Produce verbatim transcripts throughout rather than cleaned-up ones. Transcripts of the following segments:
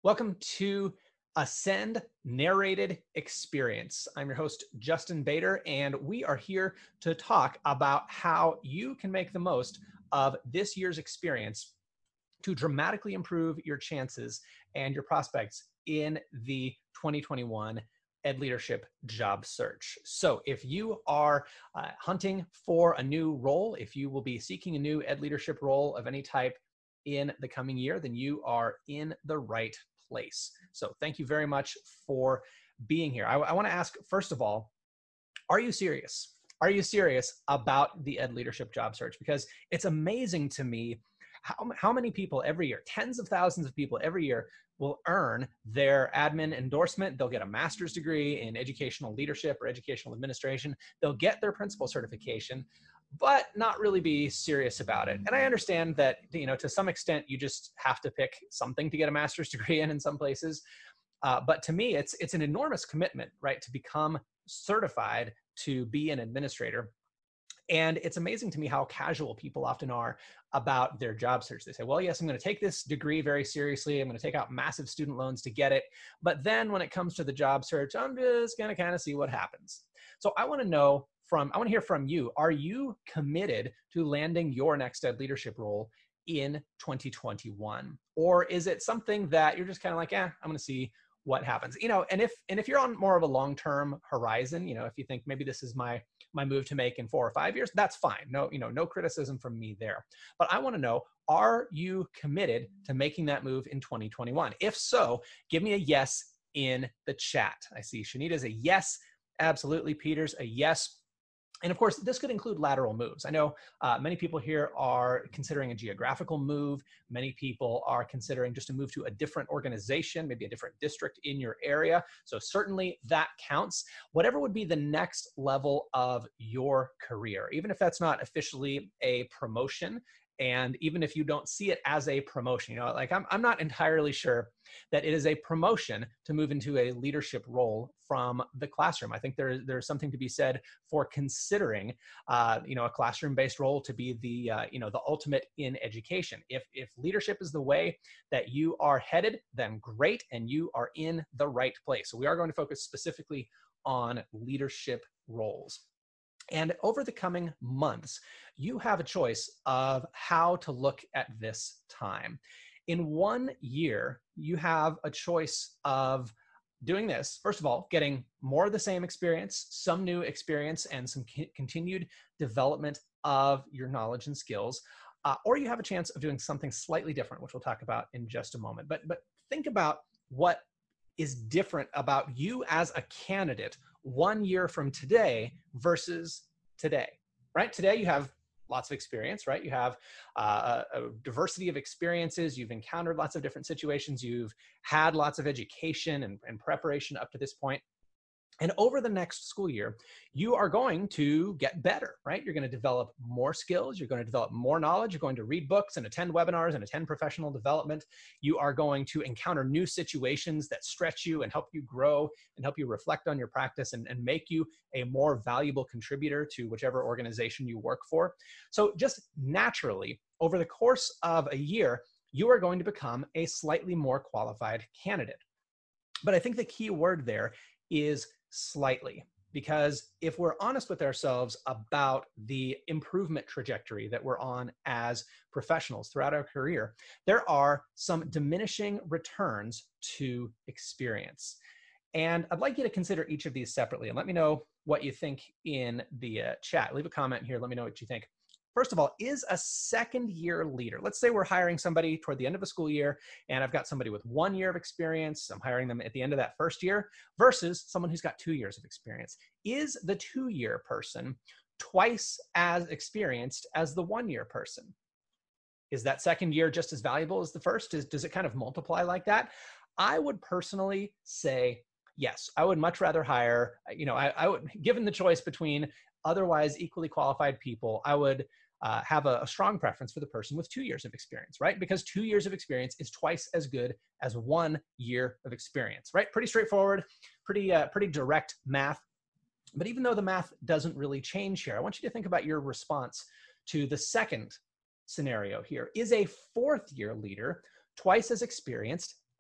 Welcome to Ascend Narrated Experience. I'm your host, Justin Bader, and we are here to talk about how you can make the most of this year's experience to dramatically improve your chances and your prospects in the twenty twenty-one Ed Leadership job search. So if you are uh, hunting for a new role, if you will be seeking a new Ed Leadership role of any type in the coming year, then you are in the right place. So thank you very much for being here. I, I want to ask, first of all, are you serious? Are you serious about the Ed Leadership job search? Because it's amazing to me how, how many people every year, tens of thousands of people every year, will earn their admin endorsement. They'll get a master's degree in educational leadership or educational administration. They'll get their principal certification, but not really be serious about it. And I understand that, you know, to some extent, you just have to pick something to get a master's degree in in some places. Uh, but to me, it's it's an enormous commitment, right, to become certified to be an administrator. And it's amazing to me how casual people often are about their job search. They say, well, yes, I'm going to take this degree very seriously. I'm going to take out massive student loans to get it. But then when it comes to the job search, I'm just going to kind of see what happens. So I want to know from, I want to hear from you. Are you committed to landing your next Ed Leadership role in twenty twenty-one? Or is it something that you're just kind of like, eh, I'm going to see what happens, you know, and if, and if you're on more of a long-term horizon, you know, if you think maybe this is my, my move to make in four or five years, that's fine. No, you know, no criticism from me there. But I want to know, are you committed to making that move in twenty twenty-one? If so, give me a yes in the chat. I see Shanita's a yes. Absolutely. Peter's a yes. And of course, this could include lateral moves. I know uh, many people here are considering a geographical move. Many people are considering just a move to a different organization, maybe a different district in your area. So certainly that counts. Whatever would be the next level of your career, even if that's not officially a promotion, and even if you don't see it as a promotion, you know, like I'm, I'm not entirely sure that it is a promotion to move into a leadership role from the classroom. I think there, there's something to be said for considering, uh, you know, a classroom-based role to be the, uh, you know, the ultimate in education. If, if leadership is the way that you are headed, then great, and you are in the right place. So we are going to focus specifically on leadership roles. And over the coming months, you have a choice of how to look at this time. In one year, you have a choice of doing this. First of all, getting more of the same experience, some new experience, and some continued development of your knowledge and skills. Uh, or you have a chance of doing something slightly different, which we'll talk about in just a moment. But, but think about what is different about you as a candidate one year from today versus today, right? Today you have lots of experience, right? You have uh, a, a diversity of experiences. You've encountered lots of different situations. You've had lots of education and, and preparation up to this point. And over the next school year, you are going to get better, right? You're going to develop more skills. You're going to develop more knowledge. You're going to read books and attend webinars and attend professional development. You are going to encounter new situations that stretch you and help you grow and help you reflect on your practice and, and make you a more valuable contributor to whichever organization you work for. So just naturally, over the course of a year, you are going to become a slightly more qualified candidate. But I think the key word there is slightly, because if we're honest with ourselves about the improvement trajectory that we're on as professionals throughout our career, there are some diminishing returns to experience. And I'd like you to consider each of these separately and let me know what you think in the uh, chat. Leave a comment here. Let me know what you think. First of all, is a second year leader, let's say we're hiring somebody toward the end of a school year and I've got somebody with one year of experience, I'm hiring them at the end of that first year versus someone who's got two years of experience. Is the two-year person twice as experienced as the one-year person? Is that second year just as valuable as the first? Is, does it kind of multiply like that? I would personally say yes. I would much rather hire, you know, I, I would, given the choice between otherwise equally qualified people, I would Uh, have a, a strong preference for the person with two years of experience, right? Because two years of experience is twice as good as one year of experience, right? Pretty straightforward, pretty, uh, pretty direct math. But even though the math doesn't really change here, I want you to think about your response to the second scenario here. Is a fourth year leader twice as experienced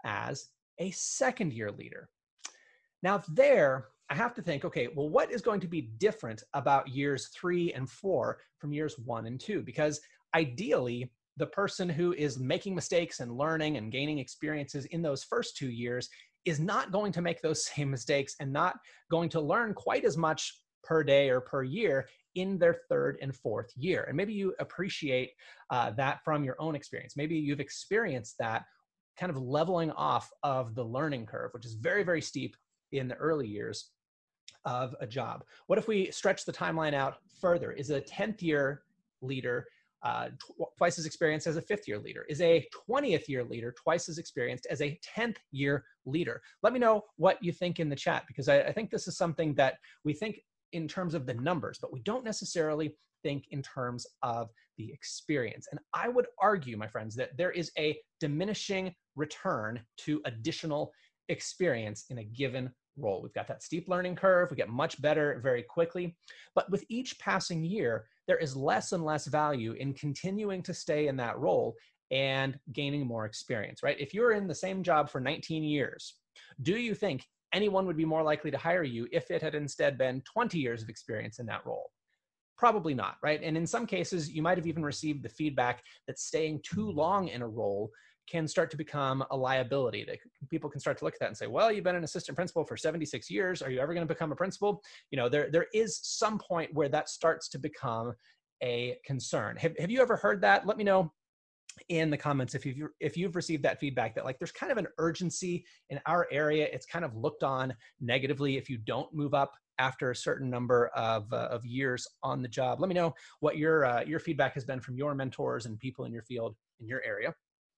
as a second year leader. Now there, I have to think, okay, well, what is going to be different about years three and four from years one and two? Because ideally, the person who is making mistakes and learning and gaining experiences in those first two years is not going to make those same mistakes and not going to learn quite as much per day or per year in their third and fourth year. And maybe you appreciate uh, that from your own experience. Maybe you've experienced that kind of leveling off of the learning curve, which is very, very steep in the early years of a job. What if we stretch the timeline out further? Is a tenth year leader uh, tw twice as experienced as a fifth year leader? Is a twentieth year leader twice as experienced as a tenth year leader? Let me know what you think in the chat, because I, I think this is something that we think in terms of the numbers, but we don't necessarily think in terms of the experience. And I would argue, my friends, that there is a diminishing return to additional experience in a given role. We've got that steep learning curve. We get much better very quickly. But with each passing year, there is less and less value in continuing to stay in that role and gaining more experience, right? If you're in the same job for nineteen years, do you think anyone would be more likely to hire you if it had instead been twenty years of experience in that role? Probably not, right? And in some cases, you might have even received the feedback that staying too long in a role can start to become a liability. That people can start to look at that and say, well, you've been an assistant principal for seventy-six years. Are you ever going to become a principal? You know, there, there is some point where that starts to become a concern. Have, have you ever heard that? Let me know in the comments if you've, if you've received that feedback, that like there's kind of an urgency in our area. It's kind of looked on negatively if you don't move up after a certain number of, uh, of years on the job. Let me know what your, uh, your feedback has been from your mentors and people in your field, in your area.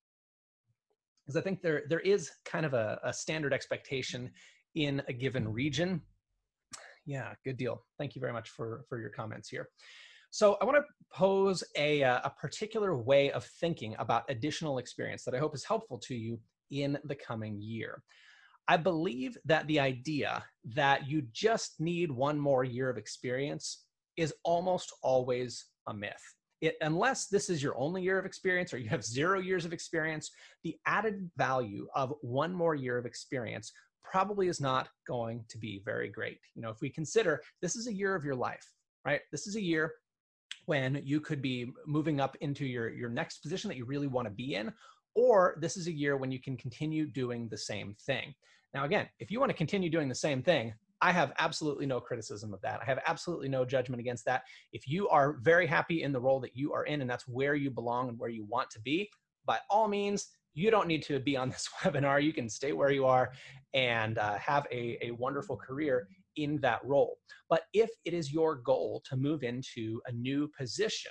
Because I think there, there is kind of a, a standard expectation in a given region. Yeah, good deal. Thank you very much for, for your comments here. So I want to pose a, a particular way of thinking about additional experience that I hope is helpful to you in the coming year. I believe that the idea that you just need one more year of experience is almost always a myth. It, unless this is your only year of experience or you have zero years of experience, the added value of one more year of experience probably is not going to be very great. You know, if we consider this is a year of your life, right? This is a year when you could be moving up into your, your next position that you really want to be in, or this is a year when you can continue doing the same thing. Now, again, if you want to continue doing the same thing, I have absolutely no criticism of that. I have absolutely no judgment against that. If you are very happy in the role that you are in and that's where you belong and where you want to be, by all means, you don't need to be on this webinar. You can stay where you are and uh, have a, a wonderful career in that role. But if it is your goal to move into a new position,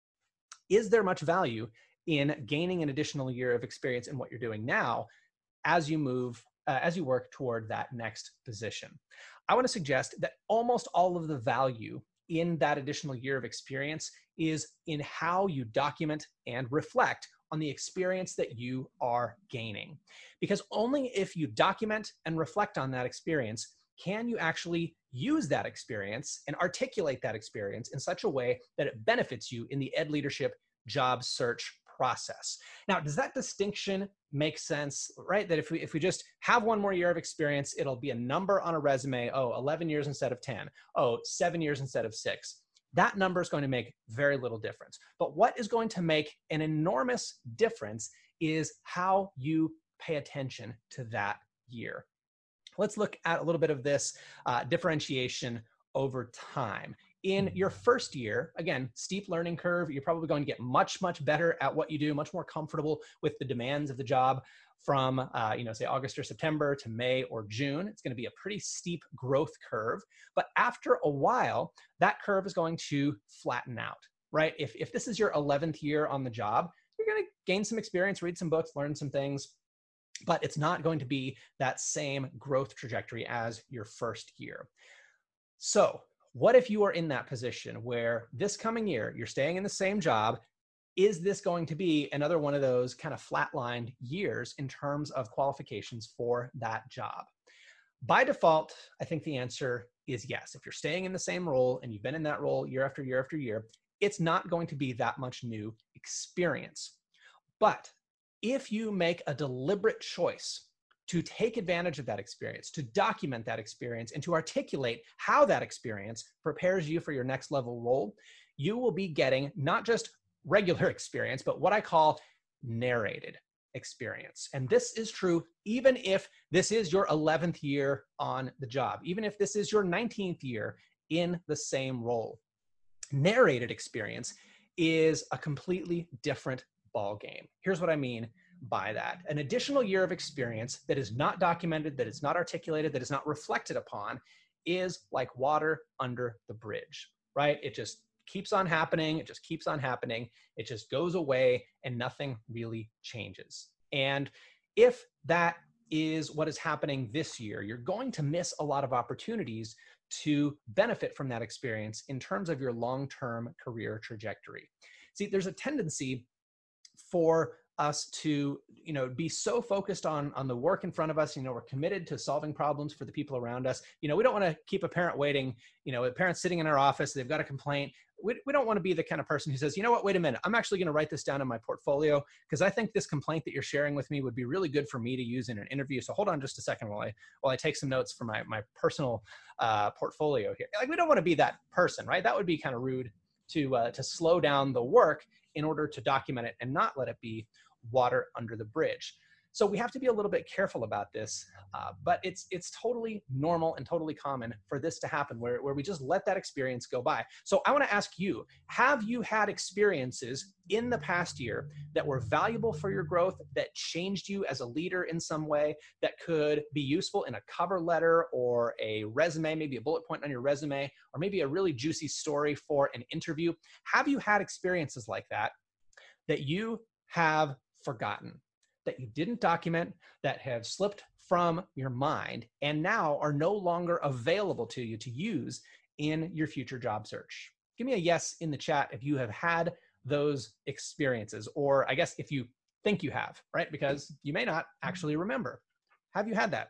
is there much value in gaining an additional year of experience in what you're doing now as you move, uh, as you work toward that next position? I want to suggest that almost all of the value in that additional year of experience is in how you document and reflect on the experience that you are gaining. Because only if you document and reflect on that experience can you actually use that experience and articulate that experience in such a way that it benefits you in the ed leadership job search process. Now, does that distinction make sense, right? That if we, if we just have one more year of experience, it'll be a number on a resume, oh, eleven years instead of ten, oh, seven years instead of six. That number is going to make very little difference. But what is going to make an enormous difference is how you pay attention to that year. Let's look at a little bit of this uh, differentiation over time. In your first year, again, steep learning curve, you're probably going to get much, much better at what you do, much more comfortable with the demands of the job from, uh, you know, say August or September to May or June. It's going to be a pretty steep growth curve. But after a while, that curve is going to flatten out, right? If, if this is your eleventh year on the job, you're going to gain some experience, read some books, learn some things, but it's not going to be that same growth trajectory as your first year. So what if you are in that position where this coming year, you're staying in the same job? Is this going to be another one of those kind of flatlined years in terms of qualifications for that job? By default, I think the answer is yes. If you're staying in the same role and you've been in that role year after year after year, it's not going to be that much new experience. But if you make a deliberate choice to take advantage of that experience, to document that experience, and to articulate how that experience prepares you for your next level role, you will be getting not just regular experience, but what I call narrated experience. And this is true even if this is your eleventh year on the job, even if this is your nineteenth year in the same role. Narrated experience is a completely different ball game. Here's what I mean by that. An additional year of experience that is not documented, that is not articulated, that is not reflected upon is like water under the bridge, right? It just keeps on happening. It just keeps on happening. It just goes away and nothing really changes. And if that is what is happening this year, you're going to miss a lot of opportunities to benefit from that experience in terms of your long-term career trajectory. See, there's a tendency for us to, you know, be so focused on, on the work in front of us. You know, we're committed to solving problems for the people around us. You know, we don't want to keep a parent waiting, you know, a parent sitting in our office, they've got a complaint. We, we don't want to be the kind of person who says, you know what, wait a minute, I'm actually going to write this down in my portfolio because I think this complaint that you're sharing with me would be really good for me to use in an interview. So hold on just a second while I, while I take some notes for my, my personal uh, portfolio here. Like, we don't want to be that person, right? That would be kind of rude to, uh, to slow down the work in order to document it and not let it be water under the bridge. So we have to be a little bit careful about this, uh, but it's it's totally normal and totally common for this to happen where, where we just let that experience go by. So I want to ask you, have you had experiences in the past year that were valuable for your growth, that changed you as a leader in some way, that could be useful in a cover letter or a resume, maybe a bullet point on your resume, or maybe a really juicy story for an interview? Have you had experiences like that that you have forgotten, that you didn't document, that have slipped from your mind and now are no longer available to you to use in your future job search? Give me a yes in the chat if you have had those experiences, or I guess if you think you have, right? Because you may not actually remember. Have you had that?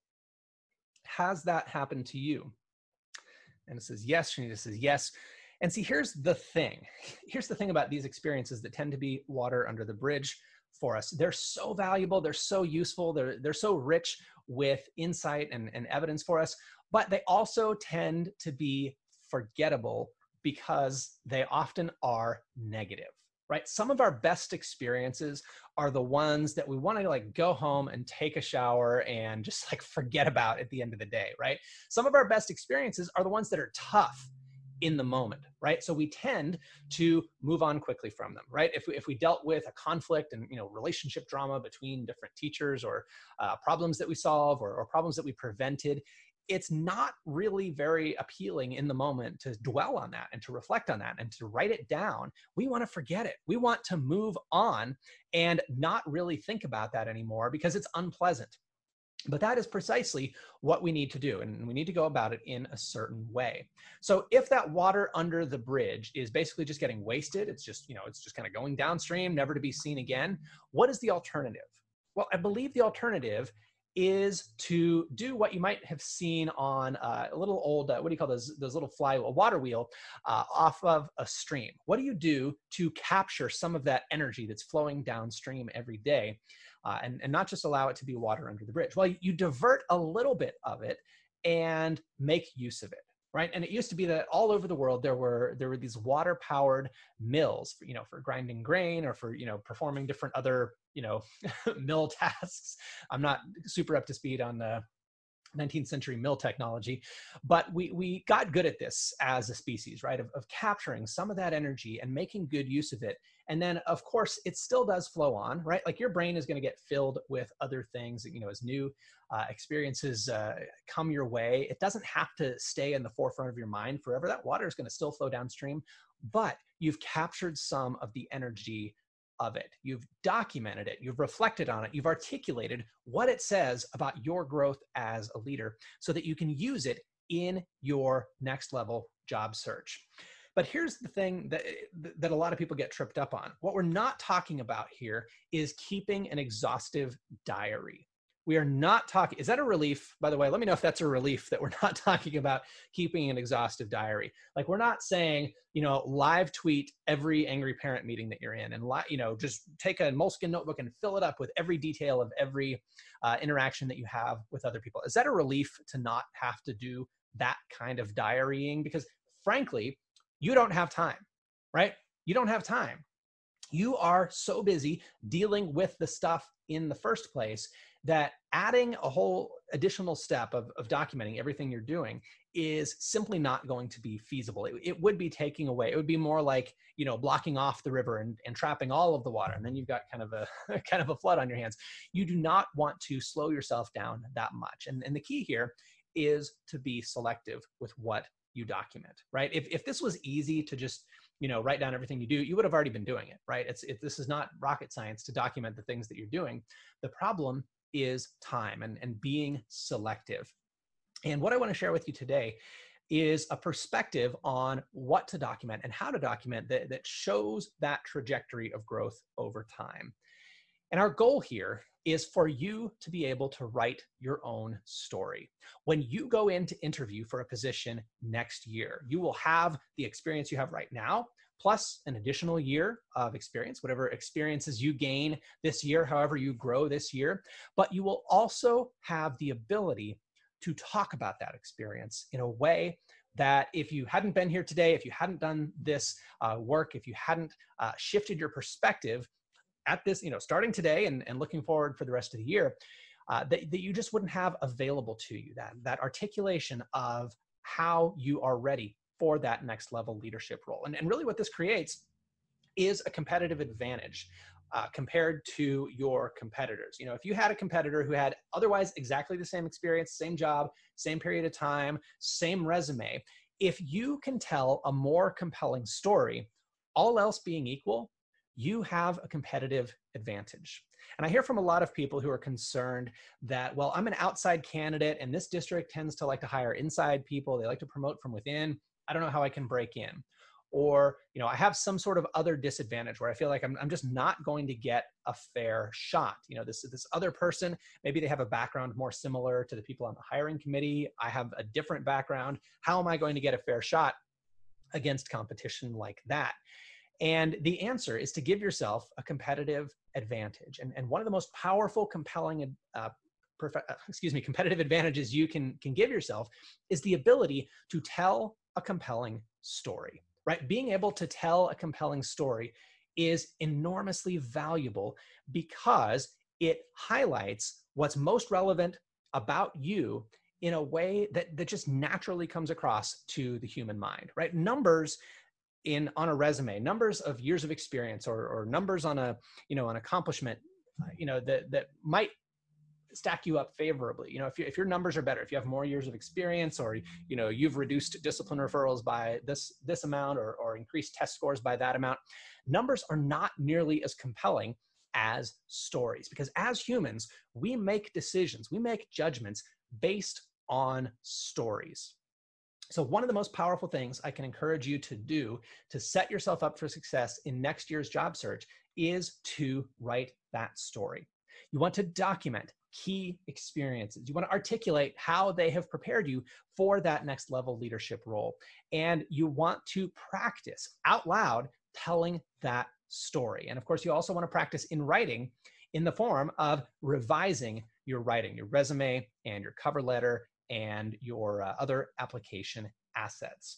Has that happened to you? And it says yes. Shanita says yes. And see, here's the thing. Here's the thing about these experiences that tend to be water under the bridge for us. They're so valuable. They're so useful. They're, they're so rich with insight and, and evidence for us, but they also tend to be forgettable because they often are negative, right? Some of our best experiences are the ones that we want to like go home and take a shower and just like forget about at the end of the day, right? Some of our best experiences are the ones that are tough in the moment, right? So we tend to move on quickly from them, right? If we, if we dealt with a conflict and, you know, relationship drama between different teachers, or uh, problems that we solve, or, or problems that we prevented, it's not really very appealing in the moment to dwell on that and to reflect on that and to write it down. We want to forget it. We want to move on and not really think about that anymore because it's unpleasant. But that is precisely what we need to do, and we need to go about it in a certain way. So if that water under the bridge is basically just getting wasted, it's just, you know, it's just kind of going downstream, never to be seen again, what is the alternative? Well, I believe the alternative is to do what you might have seen on uh, a little old, uh, what do you call those, those little fly, a water wheel uh, off of a stream. What do you do to capture some of that energy that's flowing downstream every day? Uh, and, and not just allow it to be water under the bridge? Well, you divert a little bit of it and make use of it, right? And it used to be that all over the world, there were there were these water-powered mills, for, you know, for grinding grain or for, you know, performing different other, you know, mill tasks. I'm not super up to speed on the nineteenth century mill technology, but we, we got good at this as a species, right? Of, of capturing some of that energy and making good use of it. And then of course it still does flow on, right? Like your brain is going to get filled with other things, you know, as new uh, experiences uh, come your way. It doesn't have to stay in the forefront of your mind forever. That water is going to still flow downstream, but you've captured some of the energy of it. You've documented it, you've reflected on it, you've articulated what it says about your growth as a leader so that you can use it in your next level job search. But here's the thing that, that a lot of people get tripped up on. What we're not talking about here is keeping an exhaustive diary. We are not talking, is that a relief? By the way, let me know if that's a relief that we're not talking about keeping an exhaustive diary. Like we're not saying, you know, live tweet every angry parent meeting that you're in and, li- you know, just take a Moleskine notebook and fill it up with every detail of every uh, interaction that you have with other people. Is that a relief to not have to do that kind of diarying? Because frankly, you don't have time, right? You don't have time. You are so busy dealing with the stuff in the first place that adding a whole additional step of, of documenting everything you're doing is simply not going to be feasible. It, it would be taking away, it would be more like, you know, blocking off the river and, and trapping all of the water. And then you've got kind of a kind of a flood on your hands. You do not want to slow yourself down that much. And, and the key here is to be selective with what you document, right? If, if this was easy to just, you know, write down everything you do, you would have already been doing it, right? It's, it, this is not rocket science to document the things that you're doing. The problem is time and, and being selective. And what I want to share with you today is a perspective on what to document and how to document that, that shows that trajectory of growth over time. And our goal here is for you to be able to write your own story. When you go in to interview for a position next year, you will have the experience you have right now, plus an additional year of experience, whatever experiences you gain this year, however you grow this year. But you will also have the ability to talk about that experience in a way that if you hadn't been here today, if you hadn't done this uh, work, if you hadn't uh, shifted your perspective at this, you know, starting today and, and looking forward for the rest of the year, uh, that, that you just wouldn't have available to you, that, that articulation of how you are ready for that next level leadership role. And, and really what this creates is a competitive advantage uh, compared to your competitors. You know, if you had a competitor who had otherwise exactly the same experience, same job, same period of time, same resume, if you can tell a more compelling story, all else being equal, you have a competitive advantage. And I hear from a lot of people who are concerned that, well, I'm an outside candidate and this district tends to like to hire inside people. They like to promote from within. I don't know how I can break in. Or, you know, I have some sort of other disadvantage where I feel like I'm, I'm just not going to get a fair shot. You know, this, this other person, maybe they have a background more similar to the people on the hiring committee. I have a different background. How am I going to get a fair shot against competition like that? And the answer is to give yourself a competitive advantage. And, and one of the most powerful, compelling, uh, excuse me, competitive advantages you can, can give yourself is the ability to tell a compelling story, right? Being able to tell a compelling story is enormously valuable because it highlights what's most relevant about you in a way that, that just naturally comes across to the human mind, right? Numbers in on a resume, numbers of years of experience, or, or numbers on a, you know, an accomplishment, uh, you know, that, that might stack you up favorably. You know, if, you, if your numbers are better, if you have more years of experience, or, you know, you've reduced discipline referrals by this, this amount, or, or increased test scores by that amount, numbers are not nearly as compelling as stories. Because as humans, we make decisions, we make judgments based on stories. So one of the most powerful things I can encourage you to do to set yourself up for success in next year's job search is to write that story. You want to document key experiences. You want to articulate how they have prepared you for that next level leadership role. And you want to practice out loud telling that story. And of course, you also want to practice in writing in the form of revising your writing, your resume and your cover letter and your uh, other application assets.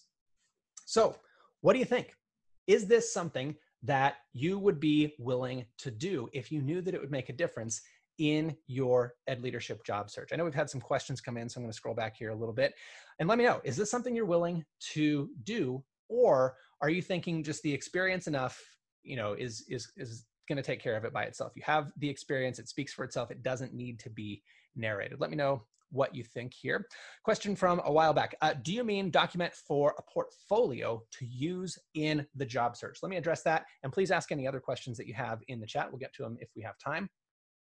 So what do you think? Is this something that you would be willing to do if you knew that it would make a difference in your ed leadership job search? I know we've had some questions come in, so I'm going to scroll back here a little bit. And let me know, is this something you're willing to do? Or are you thinking just the experience enough, you know, is, is, is going to take care of it by itself? You have the experience, it speaks for itself. It doesn't need to be narrated. Let me know what you think here. Question from a while back. Uh, do you mean document for a portfolio to use in the job search? Let me address that. And please ask any other questions that you have in the chat. We'll get to them if we have time.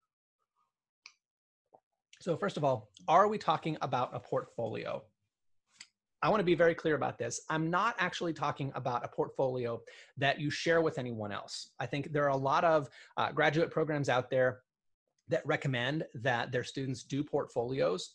So first of all, are we talking about a portfolio? I want to be very clear about this. I'm not actually talking about a portfolio that you share with anyone else. I think there are a lot of uh, graduate programs out there that recommend that their students do portfolios.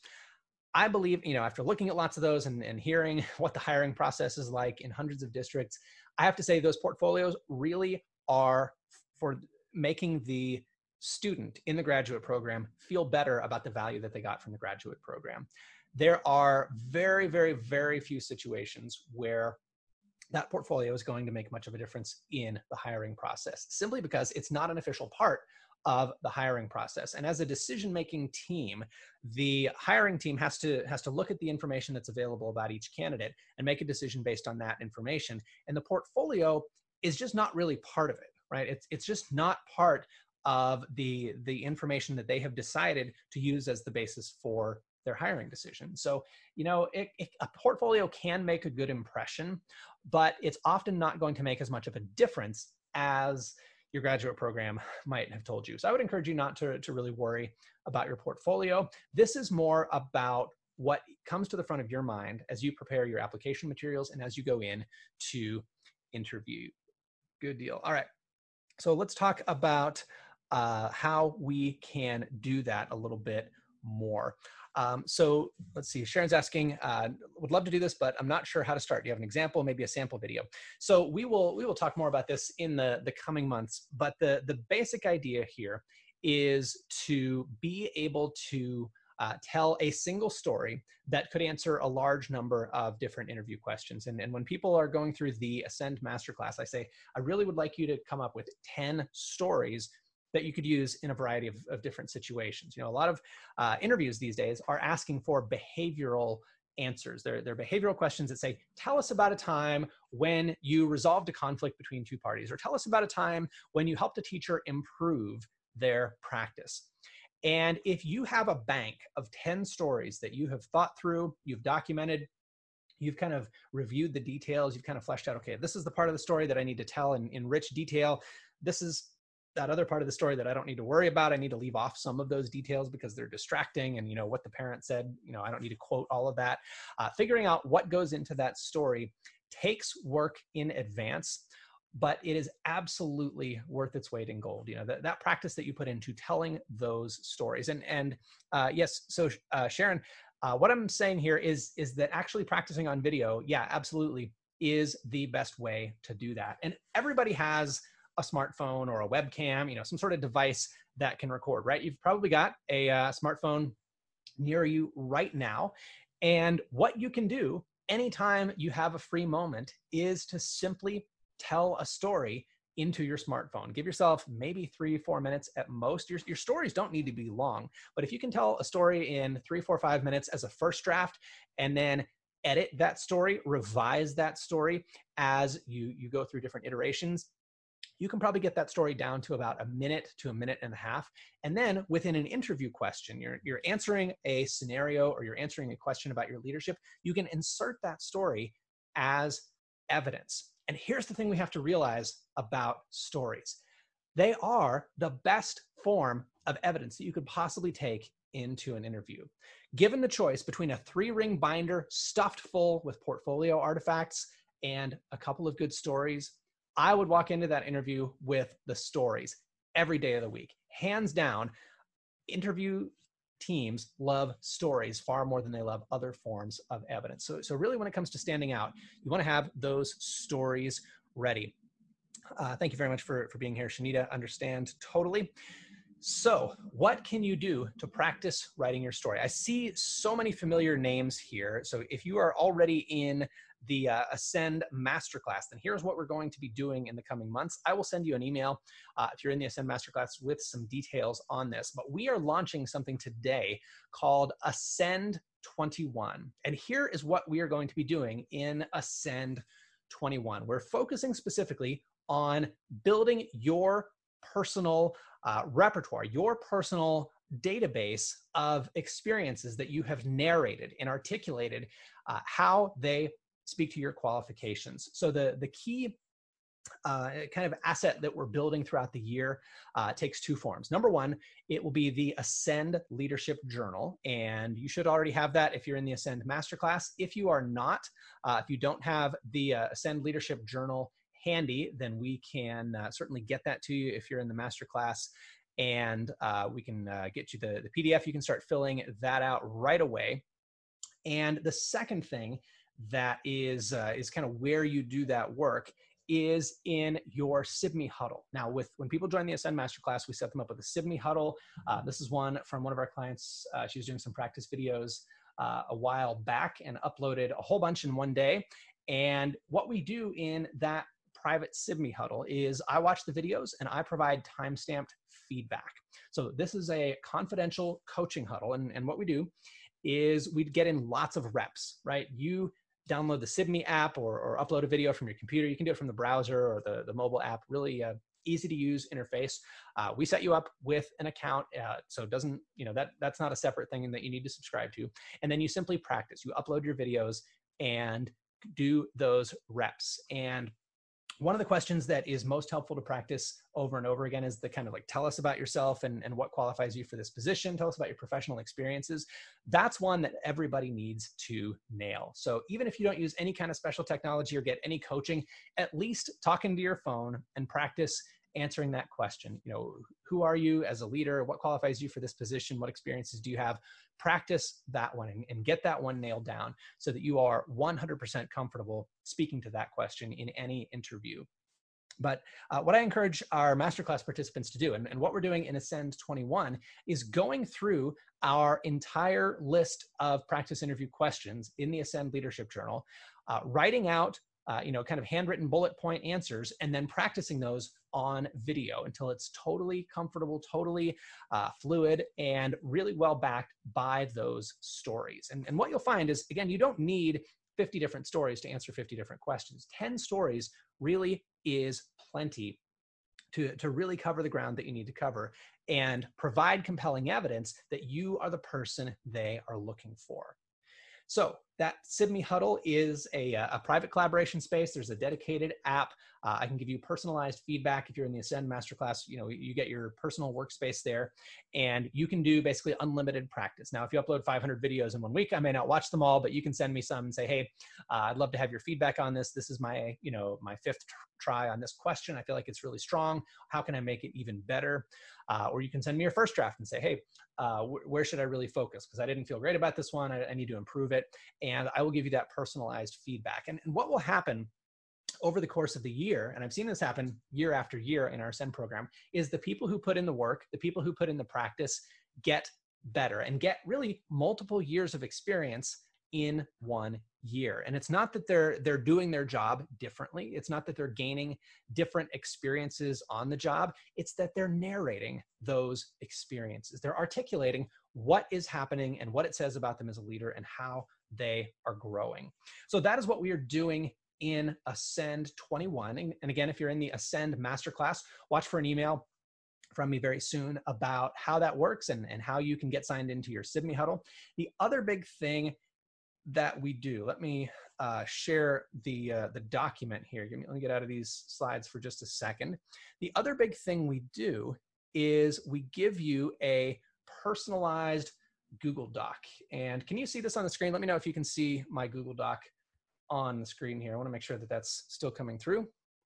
I believe, you know, after looking at lots of those and, and hearing what the hiring process is like in hundreds of districts, I have to say those portfolios really are for making the student in the graduate program feel better about the value that they got from the graduate program. There are very, very, very few situations where that portfolio is going to make much of a difference in the hiring process, simply because it's not an official part of the hiring process. And as a decision-making team, the hiring team has to has to look at the information that's available about each candidate and make a decision based on that information. And the portfolio is just not really part of it, right? It's it's just not part of the the information that they have decided to use as the basis for their hiring decision. So, you know, it, it, a portfolio can make a good impression, but it's often not going to make as much of a difference as your graduate program might have told you. So I would encourage you not to, to really worry about your portfolio. This is more about what comes to the front of your mind as you prepare your application materials and as you go in to interview. Good deal. All right. So let's talk about uh, how we can do that a little bit more. Um, so let's see, Sharon's asking, uh, would love to do this, but I'm not sure how to start. Do you have an example, maybe a sample video? So we will we will talk more about this in the, the coming months, but the, the basic idea here is to be able to uh, tell a single story that could answer a large number of different interview questions. And, and when people are going through the Ascend Masterclass, I say, I really would like you to come up with ten stories that you could use in a variety of, of different situations. You know, a lot of uh, interviews these days are asking for behavioral answers. They're, they're behavioral questions that say, tell us about a time when you resolved a conflict between two parties, or tell us about a time when you helped a teacher improve their practice. And if you have a bank of ten stories that you have thought through, you've documented, you've kind of reviewed the details, you've kind of fleshed out, okay, this is the part of the story that I need to tell in, in rich detail. This is that other part of the story that I don't need to worry about. I need to leave off some of those details because they're distracting, and, you know, what the parent said, you know, I don't need to quote all of that. Uh, figuring out what goes into that story takes work in advance, but it is absolutely worth its weight in gold. You know, that, that practice that you put into telling those stories. And, and uh, yes, so uh, Sharon, uh, what I'm saying here is, is that actually practicing on video, yeah, absolutely, is the best way to do that. And everybody has a smartphone or a webcam, you know, some sort of device that can record, right? You've probably got a uh, smartphone near you right now. And what you can do anytime you have a free moment is to simply tell a story into your smartphone. Give yourself maybe three, four minutes at most. Your, your stories don't need to be long, but if you can tell a story in three, four, five minutes as a first draft, and then edit that story, revise that story as you, you go through different iterations, you can probably get that story down to about a minute to a minute and a half. And then within an interview question, you're, you're answering a scenario or you're answering a question about your leadership, you can insert that story as evidence. And here's the thing we have to realize about stories. They are the best form of evidence that you could possibly take into an interview. Given the choice between a three-ring binder stuffed full with portfolio artifacts and a couple of good stories, I would walk into that interview with the stories every day of the week. Hands down, interview teams love stories far more than they love other forms of evidence. So, so really when it comes to standing out, you want to have those stories ready. Uh, thank you very much for, for being here, Shanita. Understand totally. So what can you do to practice writing your story? I see so many familiar names here. So if you are already in the uh, Ascend Masterclass, then here's what we're going to be doing in the coming months. I will send you an email uh, if you're in the Ascend Masterclass with some details on this, but we are launching something today called Ascend twenty-one. And here is what we are going to be doing in Ascend twenty-one. We're focusing specifically on building your personal uh, repertoire, your personal database of experiences that you have narrated and articulated uh, how they speak to your qualifications. So the, the key uh, kind of asset that we're building throughout the year uh, takes two forms. Number one, it will be the Ascend Leadership Journal, and you should already have that if you're in the Ascend Masterclass. If you are not, uh, if you don't have the uh, Ascend Leadership Journal handy, then we can uh, certainly get that to you if you're in the Masterclass. and uh, we can uh, get you the, the P D F. You can start filling that out right away. And the second thing that is, uh, is kind of where you do that work is in your S I B M E huddle. Now, with when people join the Ascend Masterclass, we set them up with a S I B M E huddle. Uh, this is one from one of our clients. Uh, she was doing some practice videos uh, a while back and uploaded a whole bunch in one day. And what we do in that private S I B M E huddle is I watch the videos and I provide time-stamped feedback. So this is a confidential coaching huddle. And, and what we do is we'd get in lots of reps, right? You download the S I B M E app or, or upload a video from your computer. You can do it from the browser or the, the mobile app, really uh, easy to use interface. Uh, we set you up with an account. Uh, so it doesn't, you know, that that's not a separate thing that you need to subscribe to. And then you simply practice. You upload your videos and do those reps. And one of the questions that is most helpful to practice over and over again is the kind of like, tell us about yourself and, and what qualifies you for this position. Tell us about your professional experiences. That's one that everybody needs to nail. So even if you don't use any kind of special technology or get any coaching, at least talk into your phone and practice answering that question. You know, who are you as a leader? What qualifies you for this position? What experiences do you have? Practice that one and, and get that one nailed down so that you are one hundred percent comfortable speaking to that question in any interview. But uh, what I encourage our masterclass participants to do, and, and what we're doing in Ascend twenty-one, is going through our entire list of practice interview questions in the Ascend Leadership Journal, uh, writing out Uh, you know, kind of handwritten bullet point answers, and then practicing those on video until it's totally comfortable, totally uh, fluid, and really well backed by those stories. And, and what you'll find is, again, you don't need fifty different stories to answer fifty different questions. ten stories really is plenty to, to really cover the ground that you need to cover and provide compelling evidence that you are the person they are looking for. So that S I B M E huddle is a, a private collaboration space. There's a dedicated app. Uh, I can give you personalized feedback. If you're in the Ascend Masterclass, you know, you get your personal workspace there, and you can do basically unlimited practice. Now, if you upload five hundred videos in one week, I may not watch them all, but you can send me some and say, hey, uh, I'd love to have your feedback on this. This is my, you know, my fifth try on this question. I feel like it's really strong. How can I make it even better? Uh, or you can send me your first draft and say, hey, uh, wh where should I really focus? Because I didn't feel great about this one. I, I need to improve it. And I will give you that personalized feedback. And, and what will happen over the course of the year, and I've seen this happen year after year in our Ascend program, is the people who put in the work, the people who put in the practice get better and get really multiple years of experience in one year. And it's not that they're they're doing their job differently. It's not that they're gaining different experiences on the job. It's that they're narrating those experiences. They're articulating what is happening and what it says about them as a leader and how they are growing. So that is what we are doing in Ascend twenty-one. And again, if you're in the Ascend Masterclass, watch for an email from me very soon about how that works and, and how you can get signed into your S I B M E huddle. The other big thing that we do, let me uh, share the, uh, the document here. Give me, let me get out of these slides for just a second. The other big thing we do is we give you a personalized Google Doc. And can you see this on the screen? Let me know if you can see my Google Doc on the screen here. I want to make sure that that's still coming through.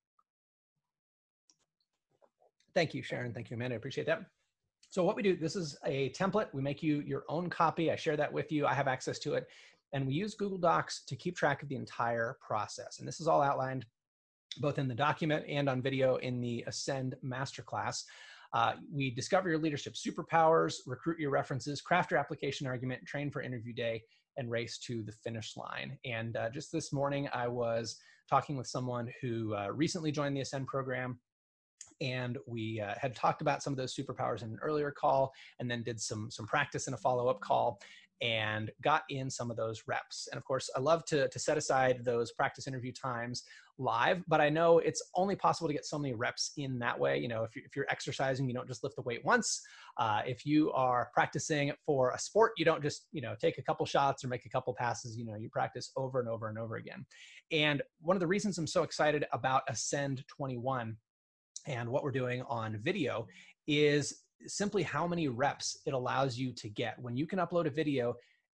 Thank you, Sharon. Thank you, Amanda. I appreciate that. So what we do, this is a template. We make you your own copy. I share that with you. I have access to it. And we use Google Docs to keep track of the entire process. And this is all outlined both in the document and on video in the Ascend Masterclass. Uh, we discover your leadership superpowers, recruit your references, craft your application argument, train for interview day, and race to the finish line. And uh, just this morning, I was talking with someone who uh, recently joined the Ascend program, and we uh, had talked about some of those superpowers in an earlier call, and then did some, some practice in a follow-up call, and got in some of those reps. And of course, I love to, to set aside those practice interview times live, but I know it's only possible to get so many reps in that way. You know, if you're, if you're exercising, you don't just lift the weight once. Uh, if you are practicing for a sport, you don't just, you know, take a couple shots or make a couple passes. You know, you practice over and over and over again. And one of the reasons I'm so excited about Ascend twenty-one and what we're doing on video is simply how many reps it allows you to get. When you can upload a video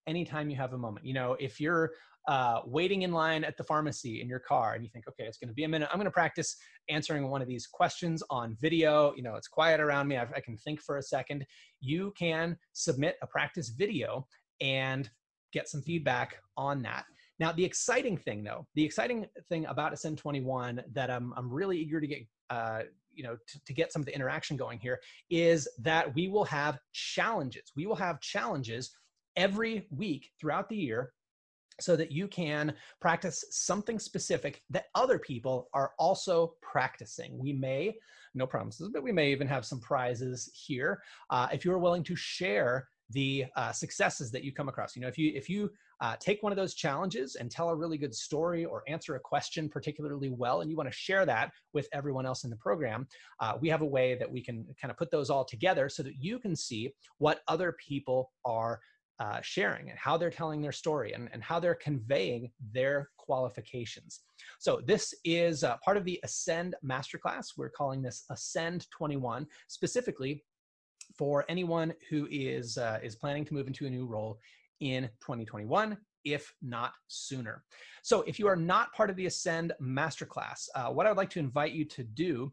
anytime you have a moment. You know, if you're uh, waiting in line at the pharmacy in your car and you think, okay, it's going to be a minute, I'm going to practice answering one of these questions on video. You know, it's quiet around me, I, I can think for a second. You can submit a practice video and get some feedback on that. Now, the exciting thing though, the exciting thing about Ascend twenty-one that I'm, I'm really eager to get, uh, you know, to, to get some of the interaction going here is that we will have challenges. We will have challenges every week throughout the year so that you can practice something specific that other people are also practicing. We may, no promises, but we may even have some prizes here uh, if you're willing to share the uh, successes that you come across. You know, if you if you uh, take one of those challenges and tell a really good story or answer a question particularly well, and you want to share that with everyone else in the program, uh, we have a way that we can kind of put those all together so that you can see what other people are uh, sharing and how they're telling their story and, and how they're conveying their qualifications. So this is uh, part of the Ascend Masterclass. We're calling this Ascend twenty-one, specifically for anyone who is uh, is planning to move into a new role in twenty twenty-one, if not sooner. So if you are not part of the Ascend Masterclass, uh, what I would like to invite you to do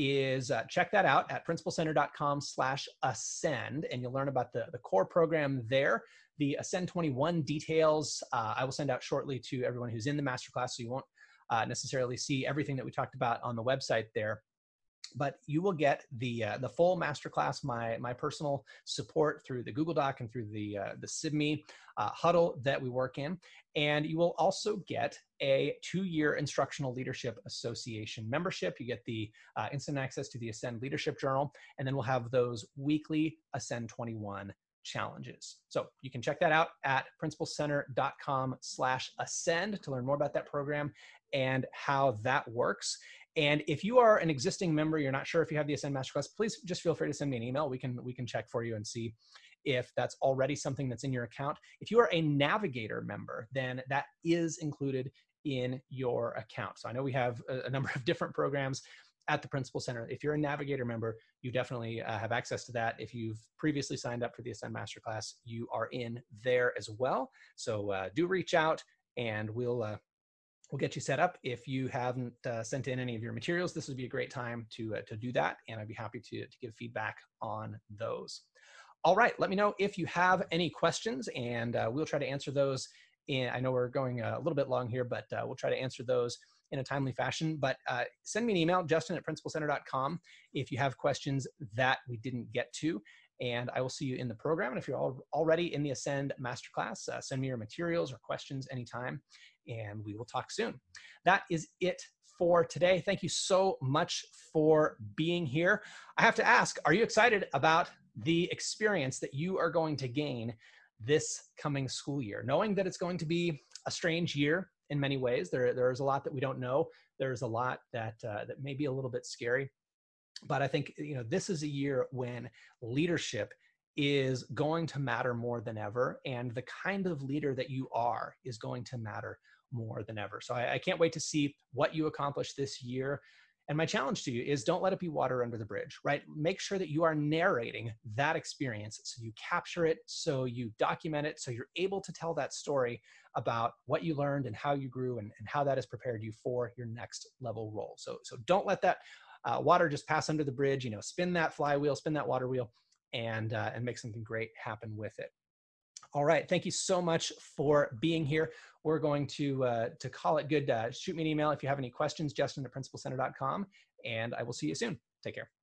is uh, check that out at principal center dot com slash ascend, and you'll learn about the, the core program there. The Ascend twenty-one details uh, I will send out shortly to everyone who's in the Masterclass, so you won't uh, necessarily see everything that we talked about on the website there. But you will get the uh, the full masterclass, my my personal support through the Google Doc and through the uh, the S I B M E uh, huddle that we work in, and you will also get a two-year Instructional Leadership Association membership. You get the uh, instant access to the Ascend Leadership Journal, and then we'll have those weekly Ascend twenty-one challenges. So you can check that out at principal center dot com slash ascend to learn more about that program and how that works. And if you are an existing member, you're not sure if you have the Ascend Masterclass, please just feel free to send me an email. We can, we can check for you and see if that's already something that's in your account. If you are a Navigator member, then that is included in your account. So I know we have a, a number of different programs at the Principal Center. If you're a Navigator member, you definitely uh, have access to that. If you've previously signed up for the Ascend Masterclass, you are in there as well. So uh, do reach out and we'll, uh, We'll get you set up. If you haven't uh, sent in any of your materials, this would be a great time to, uh, to do that, and I'd be happy to, to give feedback on those. All right, let me know if you have any questions, and uh, we'll try to answer those. In, I know we're going a little bit long here, but uh, we'll try to answer those in a timely fashion. But uh, send me an email, Justin at principal center dot com, if you have questions that we didn't get to, and I will see you in the program. And if you're all, already in the Ascend Masterclass, uh, send me your materials or questions anytime, and we will talk soon. That is it for today. Thank you so much for being here. I have to ask, are you excited about the experience that you are going to gain this coming school year? Knowing that it's going to be a strange year in many ways. There, there's a lot that we don't know. There's a lot that, uh, that may be a little bit scary. But I think, you know, this is a year when leadership is going to matter more than ever, and the kind of leader that you are is going to matter more than ever. So I, I can't wait to see what you accomplish this year. And my challenge to you is don't let it be water under the bridge, right? Make sure that you are narrating that experience, so you capture it, so you document it, so you're able to tell that story about what you learned and how you grew, and, and how that has prepared you for your next level role. So, so don't let that uh, water just pass under the bridge. You know, spin that flywheel, spin that water wheel, and, uh, and make something great happen with it. All right, thank you so much for being here. We're going to, uh, to call it good. Uh, shoot me an email if you have any questions, Justin at principal center dot com, and I will see you soon. Take care.